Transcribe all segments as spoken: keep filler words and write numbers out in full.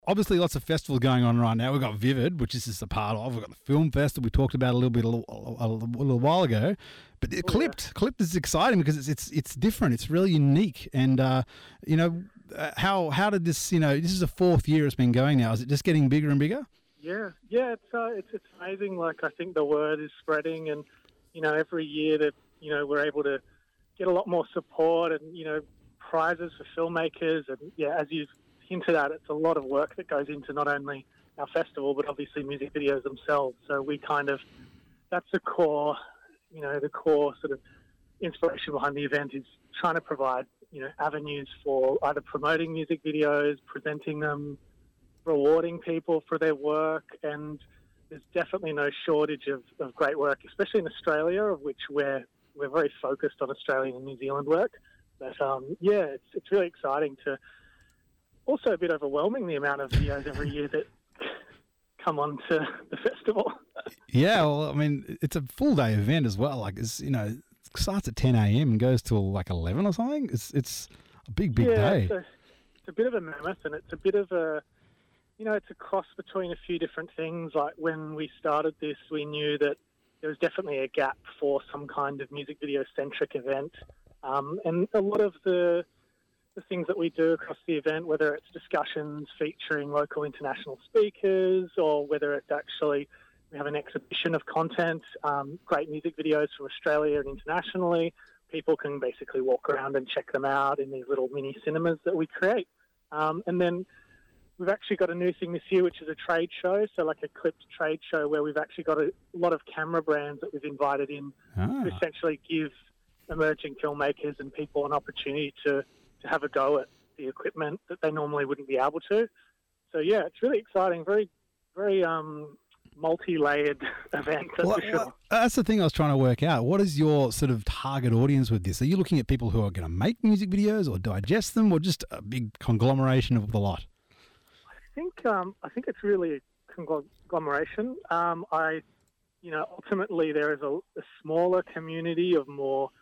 Obviously, lots of festivals going on right now. We've got Vivid, which this is a part of. We've got the Film Festival we talked about a little bit a little, a, a little while ago. But oh, Clipped, yeah. Clipped is exciting because it's it's it's different. It's really unique. And, uh, you know, uh, how how did this, you know, this is the fourth year it's been going now. Is it just getting bigger and bigger? Yeah, yeah, it's uh, it's it's amazing. Like, I think the word is spreading, and, you know, every year that, you know, we're able to get a lot more support and, you know, prizes for filmmakers. And, yeah, as you've into that, it's a lot of work that goes into not only our festival, but obviously music videos themselves. So we kind of, that's the core, you know, the core sort of inspiration behind the event is trying to provide, you know, avenues for either promoting music videos, presenting them, rewarding people for their work. And there's definitely no shortage of, of great work, especially in Australia, of which we're, we're very focused on Australian and New Zealand work. But um, yeah, it's, it's really exciting to, also a bit overwhelming, the amount of videos every year that come on to the festival. Yeah, well, I mean, it's a full day event as well. Like, it's, you know, it starts at ten a.m. and goes till like eleven or something. It's it's a big, big yeah, day. It's a, it's a bit of a mammoth, and it's a bit of a, you know, it's a cross between a few different things. Like, when we started this, we knew that there was definitely a gap for some kind of music video-centric event. Um, and a lot of the the things that we do across the event, whether it's discussions featuring local international speakers or whether it's actually we have an exhibition of content, um, great music videos from Australia and internationally. People can basically walk around and check them out in these little mini cinemas that we create. Um, and then we've actually got a new thing this year, which is a trade show, so like a Clipped trade show where we've actually got a lot of camera brands that we've invited in ah. to essentially give emerging filmmakers and people an opportunity to to have a go at the equipment that they normally wouldn't be able to. So, yeah, it's really exciting, very, very um, multi-layered event, that's well, for sure. Well, that's the thing I was trying to work out. What is your sort of target audience with this? Are you looking at people who are going to make music videos or digest them, or just a big conglomeration of the lot? I think um, I think it's really a conglomeration. Um, I, you know, ultimately there is a, a smaller community of more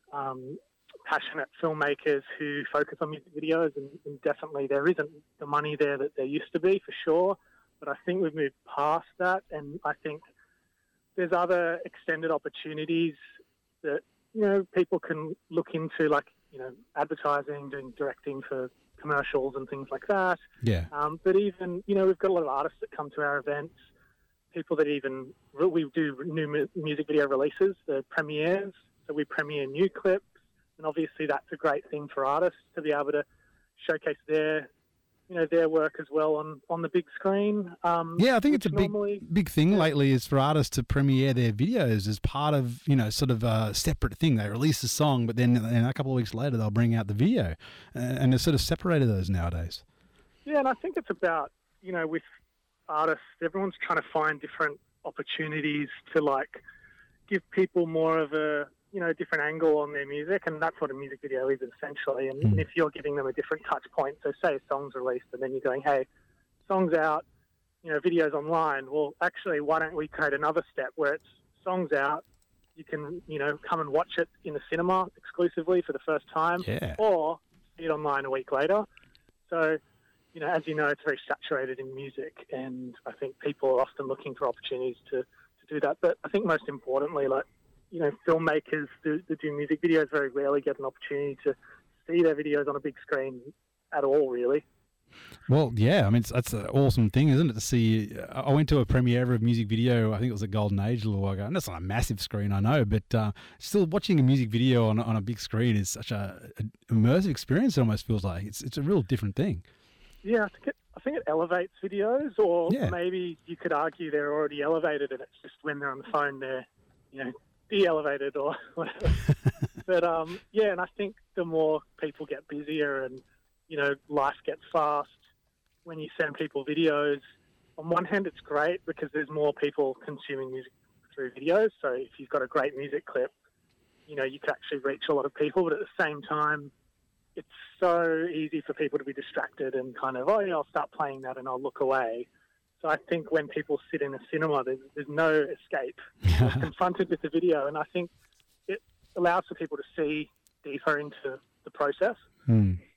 um passionate filmmakers who focus on music videos, and, and definitely there isn't the money there that there used to be, for sure. But I think we've moved past that, and I think there's other extended opportunities that, you know, people can look into, like, you know, advertising, doing directing for commercials and things like that. Yeah. Um, but even, you know, we've got a lot of artists that come to our events, people that even, we do new music video releases, the premieres, so we premiere new clips. And obviously that's a great thing for artists to be able to showcase their, you know, their work as well on, on the big screen. Um, yeah, I think it's a normally, big big thing yeah. lately is for artists to premiere their videos as part of, you know, sort of a separate thing. They release a song, but then and a couple of weeks later they'll bring out the video. And they've sort of separated those nowadays. Yeah, and I think it's about, you know, with artists, everyone's trying to find different opportunities to, like, give people more of a, you know, different angle on their music, and that's what a music video is essentially. And, mm. and if you're giving them a different touch point, so say a song's released and then you're going, hey, song's out, you know, video's online, well, actually, why don't we create another step where it's song's out, you can, you know, come and watch it in the cinema exclusively for the first time, yeah. or see it online a week later. So, you know, as you know, it's very saturated in music, and I think people are often looking for opportunities to, to do that. But I think most importantly, like, you know, filmmakers that do, do music videos very rarely get an opportunity to see their videos on a big screen at all, really. Well, yeah, I mean, it's, that's an awesome thing, isn't it, to see. I went to a premiere of a music video, I think it was a Golden Age a little while ago, and that's not a massive screen, I know, but uh, still watching a music video on, on a big screen is such a, a immersive experience, it almost feels like. It's it's a real different thing. Yeah, I think it, I think it elevates videos, or yeah. maybe you could argue they're already elevated and it's just when they're on the phone they're, you know, de-elevated or whatever. But um, yeah, and I think the more people get busier and, you know, life gets fast, when you send people videos, on one hand it's great because there's more people consuming music through videos. So if you've got a great music clip, you know, you can actually reach a lot of people. But at the same time, it's so easy for people to be distracted and kind of, oh yeah, I'll start playing that and I'll look away. So I think when people sit in a cinema, there's, there's no escape. They're confronted with the video, and I think it allows for people to see deeper into the process. Hmm.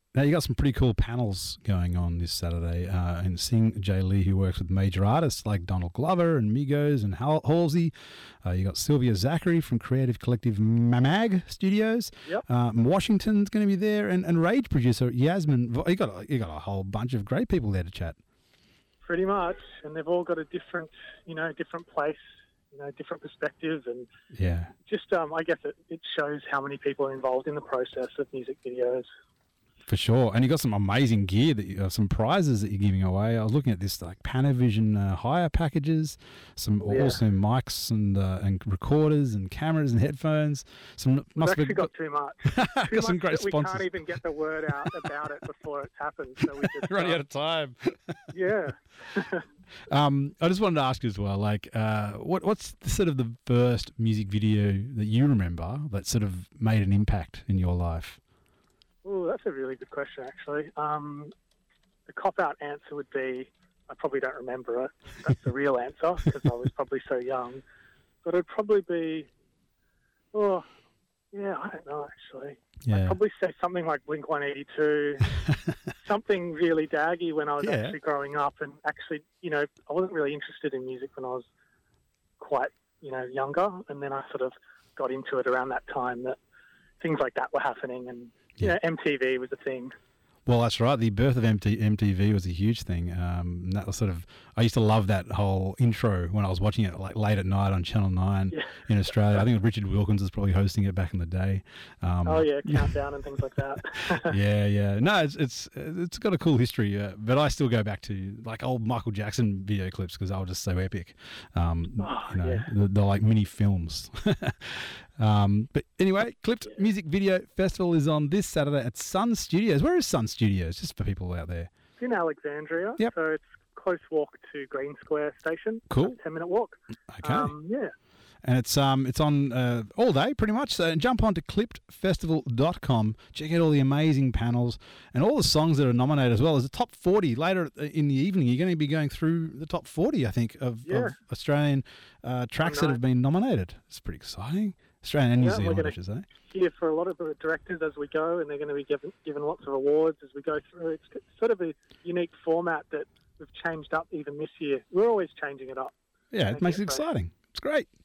Now, you got some pretty cool panels going on this Saturday. Uh, and Sing J. Lee, who works with major artists like Donald Glover and Migos and Hal- Halsey. Uh, you got Sylvia Zachary from Creative Collective Mamag Studios. Yep. Um, Washington's going to be there, and, and Rage producer Yasmin. You got a, you got a whole bunch of great people there to chat. Pretty much, and they've all got a different, you know, different place, you know, different perspective, and Yeah. just, um, I guess it, it shows how many people are involved in the process of music videos. For sure. And you got some amazing gear, that you, uh, some prizes that you're giving away. I was looking at this, like Panavision uh, hire packages, some Yeah. awesome mics and uh, and recorders and cameras and headphones. Some We've must actually have got too much. got Too some much great that we sponsors. can't even get the word out about it before it's happened. So we just, Running uh, out of time. yeah. Um, I just wanted to ask you as well, like, uh, what what's the, sort of the first music video that you remember that sort of made an impact in your life? Oh, that's a really good question, actually. Um, the cop-out answer would be, I probably don't remember it. That's the real answer, because I was probably so young. But it'd probably be, oh, yeah, I don't know, actually. I'd Yeah. probably say something like Blink one eighty-two, something really daggy when I was Yeah. actually growing up. And actually, you know, I wasn't really interested in music when I was quite, you know, younger. And then I sort of got into it around that time that things like that were happening. And, you Yeah. know, M T V was a thing. Well, that's right. The birth of M T- M T V was a huge thing. Um, and that was sort of, I used to love that whole intro when I was watching it like late at night on Channel nine Yeah. in Australia. I think Richard Wilkins was probably hosting it back in the day. Um, Oh, yeah, Countdown and things like that. yeah, yeah. No, it's it's it's got a cool history, uh, but I still go back to like old Michael Jackson video clips because they were just so epic. Um, Oh, you know, yeah. they're, they're like mini films. um, but anyway, Clipped Yeah. Music Video Festival is on this Saturday at Sun Studios. Where is Sun Studios? Just for people out there. It's in Alexandria, Yep. so it's close walk to Green Square Station. Cool. ten-minute walk. Okay. Um, yeah. And it's um it's on uh, all day pretty much. So jump on to clipped festival dot com. Check out all the amazing panels and all the songs that are nominated as well. There's a top forty later in the evening. You're going to be going through the top forty, I think, of, Yeah. of Australian uh, tracks that nice. have been nominated. It's pretty exciting. Australian and New Yeah, we're Zealand, gonna- I should say. Here for a lot of the directors as we go, and they're going to be given given lots of awards as we go through. It's sort of a unique format that we've changed up even this year. We're always changing it up. Yeah, it Make makes it it fresh. exciting. It's great.